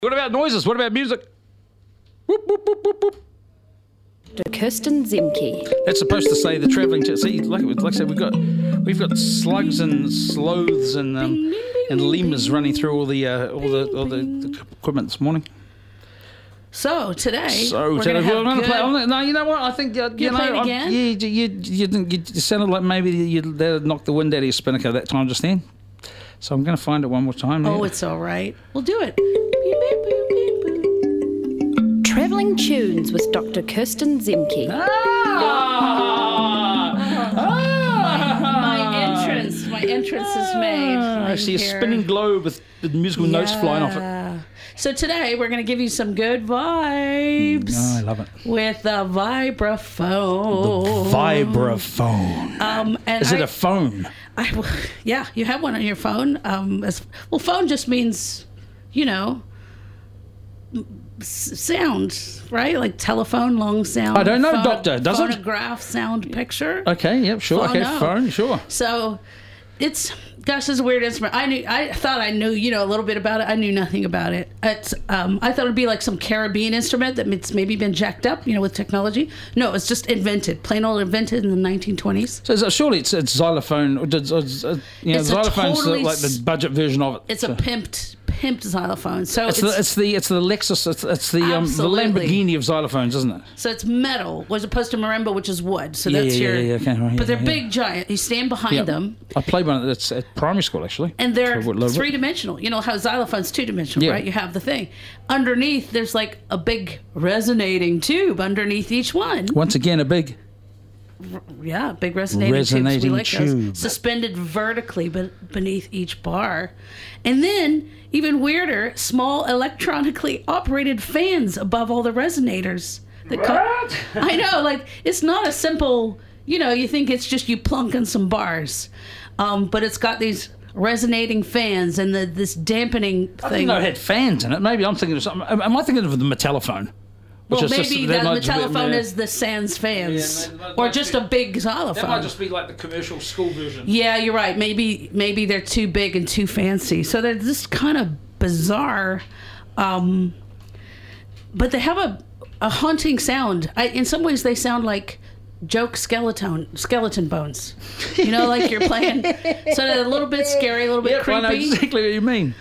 What about noises? What about music? Whoop, whoop, whoop, whoop, whoop. Kirsten Zemke. That's supposed to say the travelling. See, like I said, we've got slugs and sloths and lemurs running through all the equipment this morning. So today, we're going to play. No, you know what? I think you know. Again? You sounded like maybe you knocked the wind out of your spinnaker that time just then. So I'm going to find it one more time. Oh, it's all right. We'll do it. Travelling Tunes with Dr. Kirsten Zemke. My entrance is made. I see a spinning globe with the musical notes flying off it. So today we're going to give you some good vibes. I love it. With the vibraphone. The vibraphone. Is it a phone? Yeah, you have one on your phone. Phone just means, sound, right? Like telephone, long sound. I don't know, doctor. Does it? Phonograph, sound, picture. Okay, yep, sure. Phone, sure. So it's this is a weird instrument. I thought I knew, a little bit about it. I knew nothing about it. It's I thought it'd be like some Caribbean instrument that's maybe been jacked up, with technology. No, it's just invented, plain old invented in the 1920s. So surely it's xylophone. Xylophone's like the budget version of it. It's a pimped xylophone. So it's the Lexus. It's the Lamborghini of xylophones, isn't it? So it's metal, as opposed to marimba, which is wood. So that's but they're big, giant. You stand behind them. I played one at primary school actually, and they're three-dimensional. You know how xylophone's two-dimensional, right? You have the thing underneath. There's like a big resonating tube underneath each one. Once again, a big. Yeah, big resonating tubes. We like those. Suspended vertically beneath each bar. And then, even weirder, small electronically operated fans above all the resonators. I know, it's not a simple, you think it's just you plunking some bars. But it's got these resonating fans and this dampening thing. I didn't know it had fans in it. Maybe I'm thinking of something. Am I thinking of the Metallophone? Well, maybe the telephone is the sans fans, or just a big xylophone. That might just be like the commercial school version. Yeah, you're right. Maybe they're too big and too fancy, so they're just kind of bizarre. But they have a haunting sound. In some ways, they sound like joke skeleton bones. Like you're playing. So they're a little bit scary, a little bit creepy. I know exactly what you mean.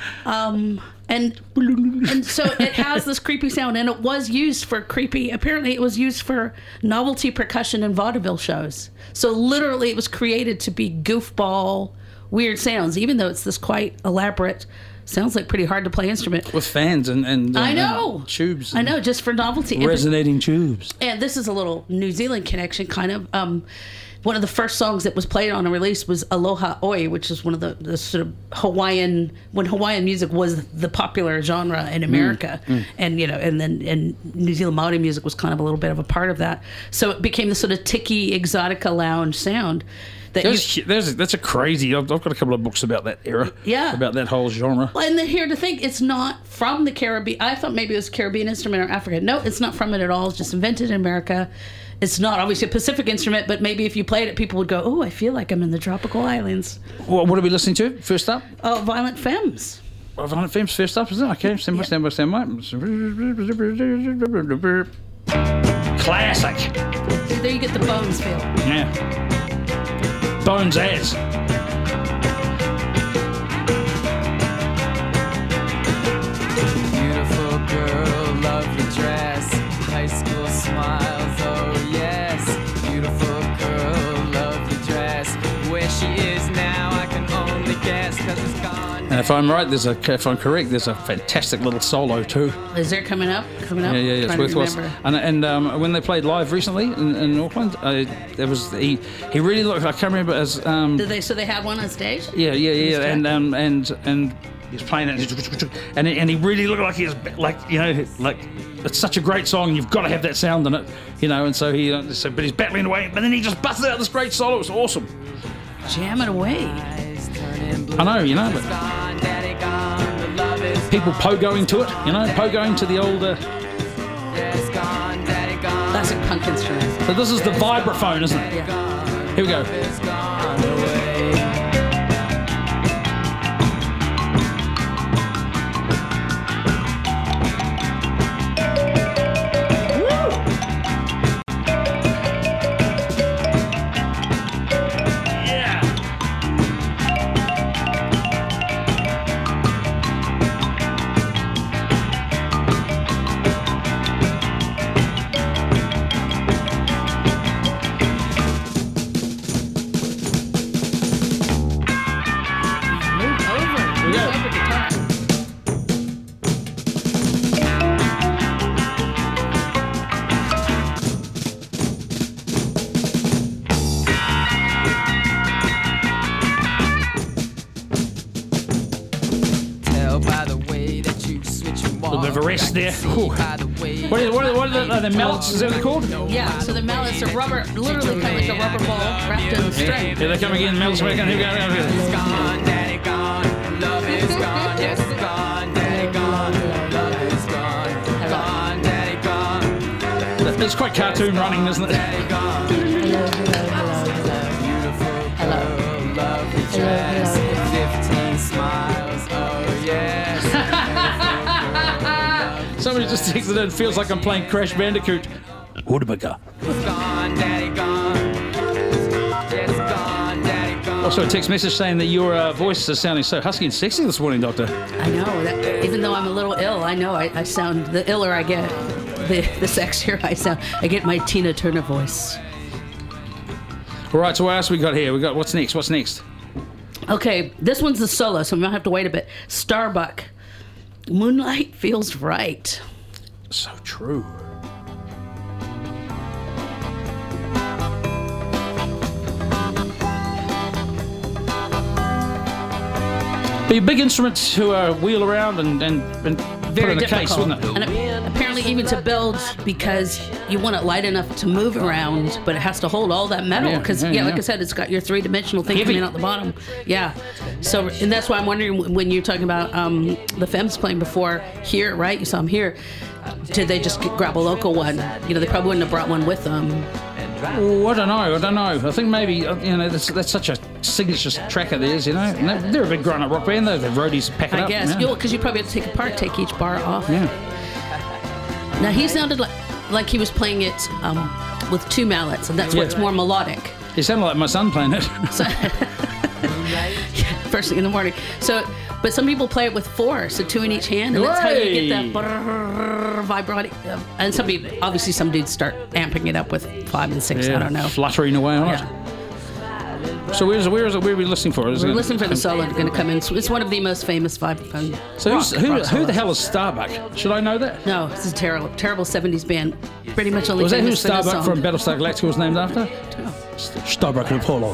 And so it has this creepy sound, and it was used for apparently it was used for novelty percussion and vaudeville shows. So literally it was created to be goofball, weird sounds, even though it's this quite elaborate, sounds like pretty hard to play instrument. With fans and I know. And tubes. I know, just for novelty. Resonating tubes. And this is a little New Zealand connection, kind of. One of the first songs that was played on a release was Aloha Oi, which is one of the sort of Hawaiian music was the popular genre in America. And then New Zealand Maori music was kind of a little bit of a part of that. So it became the sort of tiki exotica lounge sound. That's a crazy. I've got a couple of books about that era. Yeah, about that whole genre. And then here to think, it's not from the Caribbean. I thought maybe it was a Caribbean instrument or Africa. No, it's not from it at all. It's just invented in America. It's not obviously a Pacific instrument, but maybe if you played it, people would go, "Oh, I feel like I'm in the tropical islands." What are we listening to first up? Oh, Violent Femmes. Violent Femmes first up, isn't it? Okay, stand by. Classic. See, there you get the Bones feel. Yeah. Bones ass. Beautiful girl, lovely dress, high school smiles, oh yes. Beautiful girl, lovely dress, where she is now I can only guess, 'cause it's gone. And if I'm right, if I'm correct, there's a fantastic little solo too. Is there coming up? Yeah, it's worth. And when they played live recently in Auckland, he really looked. I can't remember as. Did they? So they had one on stage. Yeah, and he's playing it, and he really looked like he was like it's such a great song. You've got to have that sound in it, And so but he's battling away, but then he just busted out this great solo. It was awesome. Jamming away. I know, but people pogoing to it, pogoing to the old classic punk instrument. So this is the vibraphone, isn't it? Yeah. Here we go. little bit of a rest there. What are the mallets? Is that what they're called? Yeah, so the mallets are rubber, literally kind of like a rubber ball wrapped in string. Here they come again, the mallets back in. Here we go. It's gone, daddy gone. Love is gone. Yes, it's gone, daddy gone. Love is gone. Gone, daddy gone. It's quite cartoon running, isn't it? Daddy gone. Beautiful girl, lovely dress. 15 smiles, oh yes. Somebody just texted in, feels like I'm playing Crash Bandicoot. Woodabaga. Gone, daddy gone. Yes, gone, daddy gone. Also, a text message saying that your voice is sounding so husky and sexy this morning, Doctor. I know. Even though I'm a little ill, I know I sound, the iller I get, the sexier I sound. I get my Tina Turner voice. All right, so what else we got here? We got, what's next? Okay, this one's the solo, so we might have to wait a bit. Starbuck. Moonlight feels right. So true. Be a big instrument to wheel around and put in a case, wouldn't it? And apparently even to build, because you want it light enough to move around, but it has to hold all that metal. Because, like I said, it's got your three-dimensional thing coming out the bottom. Yeah. So, and that's why I'm wondering, when you're talking about the Femmes playing before here, right? You saw them here. Did they just grab a local one? You know, they probably wouldn't have brought one with them. Oh, I don't know. I think maybe, that's such a signature track of theirs, And they're a big grown-up rock band, though. The roadies pack it up. I guess, because you probably have to take each bar off. Yeah. Now, he sounded like he was playing it with two mallets, and that's what's more melodic. He sounded like my son playing it. So, first thing in the morning. So, but some people play it with four, so two in each hand, and that's how you get that vibrato. And some dudes start amping it up with 5 and 6. I don't know, fluttering away on it. So where are we listening for? We're listening for the solo going to come in. It's one of the most famous vibraphone. So who the hell is Starbuck? Should I know that? No, this is a terrible 70s band. Pretty much only. Was that who famous for this Starbuck song. from Battlestar Galactica was named after? No. Starbuck and Apollo.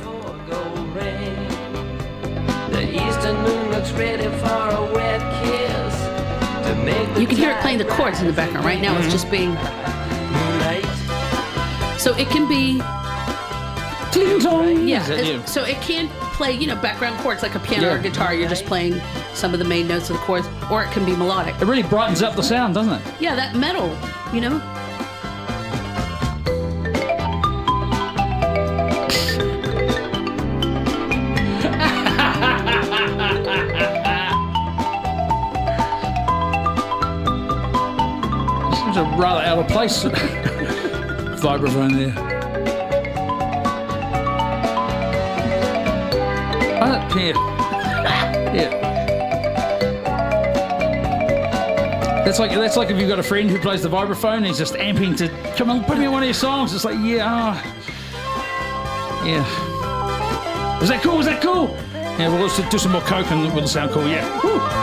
The eastern moon looks ready for a wet kiss. You can hear it playing the chords in the background. Right now it's just being Moonlight. So it can be Cling tong. Yeah, so it can play, background chords like a piano or guitar. You're just playing some of the main notes of the chords, or it can be melodic. It really brightens up the sound, doesn't it? Yeah, that metal, Seems a rather out of place vibraphone there. Yeah. That's like if you've got a friend who plays the vibraphone and he's just amping to come on, put me on one of your songs. It's like, yeah. Was that cool? Yeah, well, let's do some more coke and it'll sound cool. Yeah. Woo.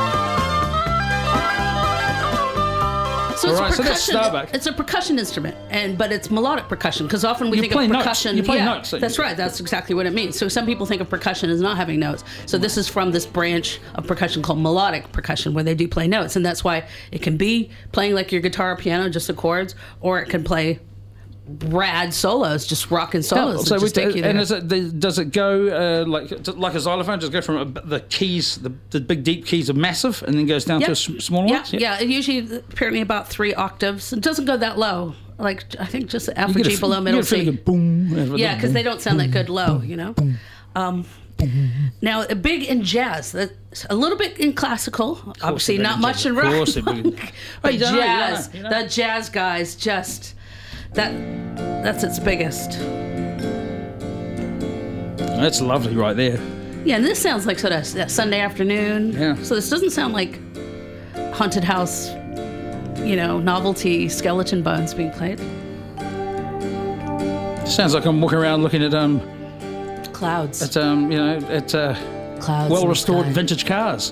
So it's so that's Starbuck. It's a percussion instrument, but it's melodic percussion, because often we think of percussion. You play notes. That's right. That's exactly what it means. So some people think of percussion as not having notes. So this is from this branch of percussion called melodic percussion, where they do play notes, and that's why it can be playing like your guitar or piano, just the chords, or it can play rad solos, just rocking solos. So does it go like a xylophone? Does it go from the keys, the big deep keys are massive, and then goes down to smaller ones? Yeah. Usually, apparently, about 3 octaves. It doesn't go that low. Like, I think just F or G below middle C. Boom. Yeah, because they don't sound that good low. Now, a big in jazz, a little bit in classical, obviously not much in rock. But jazz, the jazz guys just. That's its biggest. That's lovely right there. Yeah, and this sounds like sort of that Sunday afternoon. Yeah. So this doesn't sound like haunted house, novelty skeleton bones being played. Sounds like I'm walking around looking at clouds. At clouds. Well-restored vintage cars.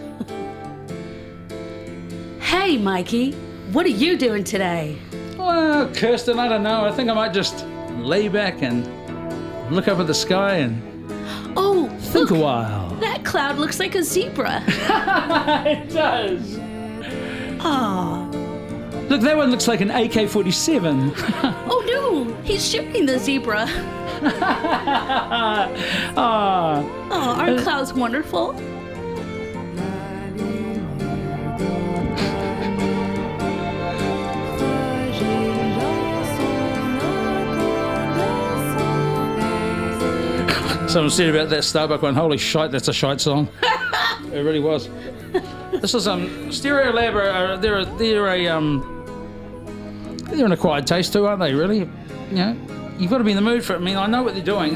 Hey, Mikey, what are you doing today? Well, Kirsten, I don't know. I think I might just lay back and look up at the sky and think a while. That cloud looks like a zebra. It does. Oh. Look, that one looks like an AK-47. Oh no, he's shooting the zebra. Ah. Oh, aren't clouds wonderful? Someone said about that Starbuck one, holy shite, that's a shite song. It really was. This is Stereolab. They're an acquired taste too, aren't they? Really, you know, you've got to be in the mood for it. I mean, I know what they're doing.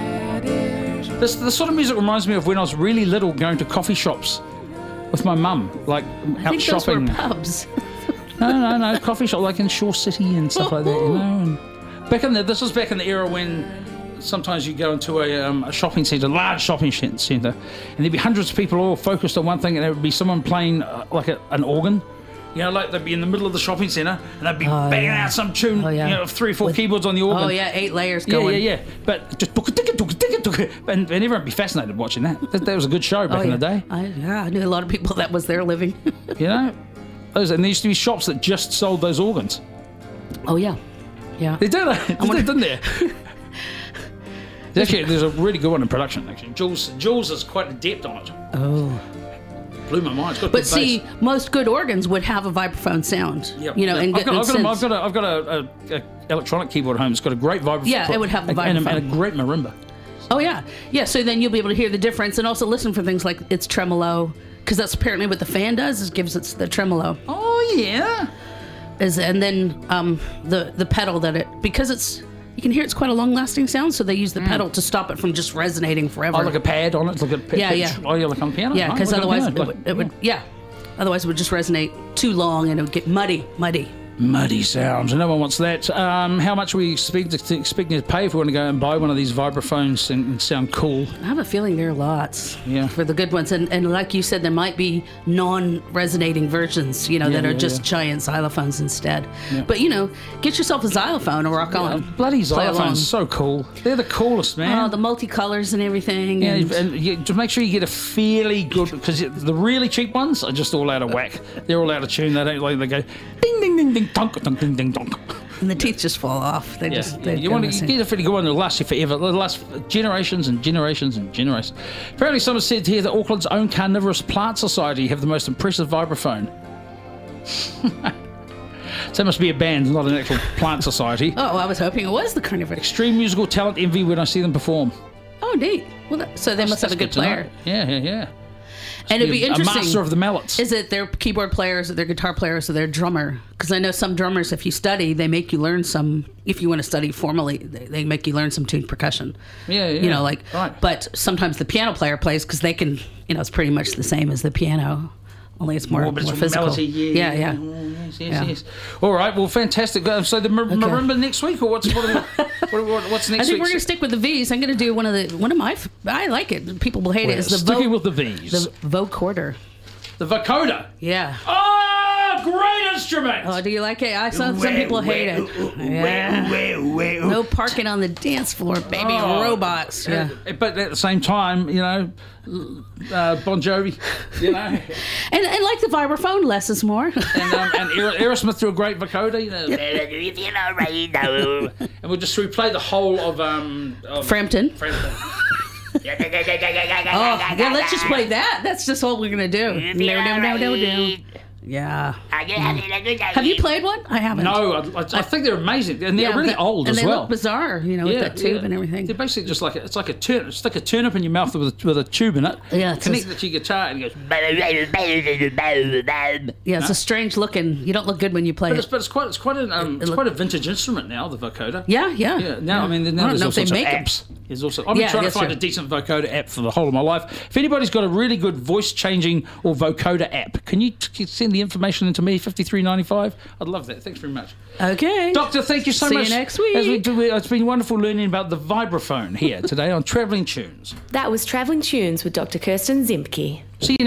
This sort of music reminds me of when I was really little, going to coffee shops with my mum, like out I think shopping. Those were pubs. No, coffee shop like in Shore City and stuff like that. You know, and this was back in the era when sometimes you go into a shopping centre, large shopping centre, and there'd be hundreds of people all focused on one thing, and there would be someone playing like an organ. You know, like they'd be in the middle of the shopping centre, and they'd be banging out some tune, you know, 3 or 4 keyboards on the organ. Oh yeah, 8 layers going. Yeah. But just and everyone would be fascinated watching that. That was a good show back in the day. I knew a lot of people that was their living. You know, and there used to be shops that just sold those organs. Oh yeah. They did, didn't they? Actually, there's a really good one in production. Actually, Jules is quite adept on it. Oh, blew my mind. It's got but good see, bass. most good organs would have a vibraphone sound. Yep. You know, and I've got a electronic keyboard at home. It's got a great vibraphone. Yeah, it would have the vibraphone and a great marimba. Oh yeah. So then you'll be able to hear the difference, and also listen for things like its tremolo, because that's apparently what the fan does. Is gives it the tremolo. Oh yeah. And then the pedal because you can hear it's quite a long-lasting sound, so they use the pedal to stop it from just resonating forever. Oh, like a pad on it, like a pitch. Yeah. Oh, yeah, like on piano. Yeah, because otherwise it would otherwise it would just resonate too long and it would get muddy. Muddy sounds. No one wants that. How much are we expecting to pay if we want to go and buy one of these vibraphones and sound cool? I have a feeling there are lots for the good ones. And like you said, there might be non-resonating versions, you know, that are just giant xylophones instead. Yeah. But, you know, get yourself a xylophone and rock on. Bloody xylophones, so cool. They're the coolest, man. Oh, the multicolors and everything. Yeah, and to make sure you get a fairly good, because the really cheap ones are just all out of whack. They're all out of tune. They don't like, they go ding, ding, ding, ding. Dunk, dunk, ding, ding, dunk. And the teeth just fall off. They you get a pretty good one that'll last you forever. It'll last generations and generations and generations. Apparently, someone said here that Auckland's own Carnivorous Plant Society have the most impressive vibraphone. So that must be a band, not an actual plant society. Oh, I was hoping it was the Carnivorous. Extreme musical talent envy when I see them perform. Oh, neat. Well, so they must have a good player. Yeah. And it'd be interesting. A master of the mallets. Is it their keyboard players, or their guitar players, or their drummer? Because I know some drummers, if you study, they make you learn some. If you want to study formally, they make you learn some tuned percussion. Yeah. You know, like. Right. But sometimes the piano player plays because they can. You know, it's pretty much the same as the piano, only it's more physical. Melody, yeah. Yes. All right. Well, fantastic. So the marimba next week, or what's next week? I think we're going to stick with the V's. I'm going to do one of my. I like it. People will hate it. Is the sticking with the V's. The vocoder. The vocoder. Yeah. Oh, great instrument. Oh, do you like it? I saw some people hate it. Yeah. No parking on the dance floor, baby. Robots. Yeah. But at the same time, you know, Bon Jovi, you know. and like the vibraphone, less is more. and Aerosmith do a great vocoder, you know. And we play the whole of Frampton. Oh, yeah, let's just play that. That's just what we're going to do. No. Yeah. Have you played one? I haven't. No, I think they're amazing, and they're really old as well. And they look bizarre, you know, with that tube and everything. They're basically just like it's like a turnip. It's like a turnip in your mouth with a tube in it. Yeah, connect it to your guitar and it goes. Yeah, it's a strange looking. You don't look good when you play it. But it's quite a vintage instrument now. The vocoder. Yeah. Now I mean, there's all sorts of apps. There's also I've been trying to find a decent vocoder app for the whole of my life. If anybody's got a really good voice changing or vocoder app, can you send the information into me, $53.95? I'd love that. Thanks very much. Okay. Doctor, thank you so much. See you next week. It's been wonderful learning about the vibraphone here today on Travelling Tunes. That was Travelling Tunes with Dr. Kirsten Zemke. See you next